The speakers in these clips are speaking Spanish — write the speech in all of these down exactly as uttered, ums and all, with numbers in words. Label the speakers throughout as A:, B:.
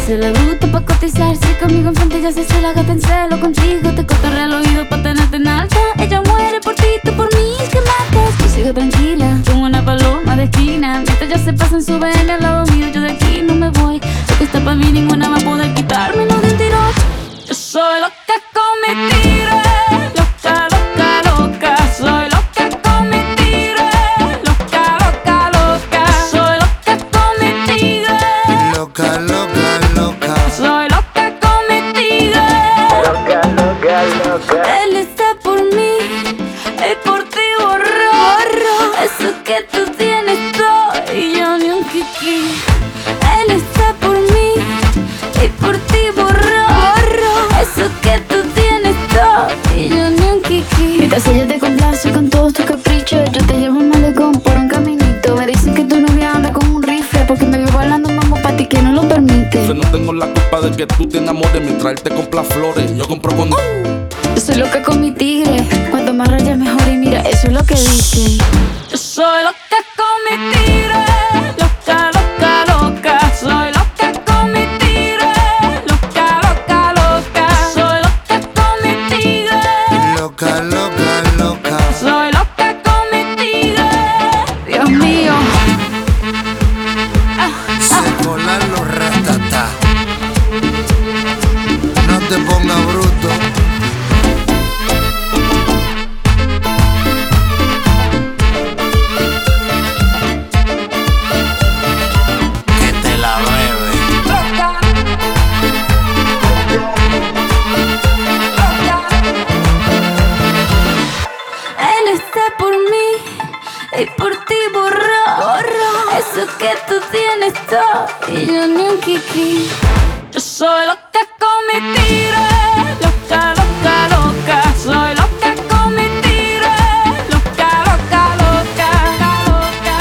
A: hice la bruta pa' cotizar. Si conmigo enfrente ya se hace la gata en celo. Contigo te cotorrea al oído pa' tenerte en alta. Ella muere por ti, tú por mí, que matas. Yo sigo tranquila, como una paloma de esquina. Mientras ya se pasan su ven al lado mío, yo de aquí no me voy. Lo que está pa' mí ninguna va a poder quitármelo de un tirón. Yo soy loca con mi tigre, loca, loca, loca. Soy loca con mi tigre, loca, loca, loca. Soy loca con mi tigre,
B: Loca, loca, loca.
A: soy loca con mi tigre.
B: Loca, loca, loca.
A: Él está por mí y por ti borró, borró eso que tú tienes todo y yo ni un kiki. Él está por mí y por ti borró, borró eso que tú tienes todo y yo ni un kiki. Mientras ella te complace con todos tus caprichos, yo te llevo un malecón por un caminito. Me dicen que tu novia anda con un rifle porque me vio bailando mambo pa' ti que no lo permite.
C: Yo no tengo la culpa de que tú te enamores mientras él te compra flores. Yo compro con...
A: Yo soy loca con mi tigre, cuanto más rayas mejor y mira, eso es lo que dicen. Yo soy loca con mi tigre, loca, loca, loca. Soy loca con mi tigre, loca, loca, loca. Soy loca con mi tigre,
B: Loca, loca, loca.
A: soy loca con mi tigre. Dios mío. Ah,
B: Se colan los ratatá. No te pongas bruto. Que te la bebe.
A: loca. Él está por mí y por ti borró, borró eso que tú tienes todo y yo ni un kiki. Yo soy loca con mi tigre, loca, loca, loca. Soy loca con mi tigre, loca, loca, loca, loca,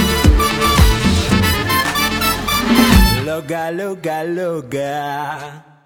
A: loca.
D: Loca, loca, loca.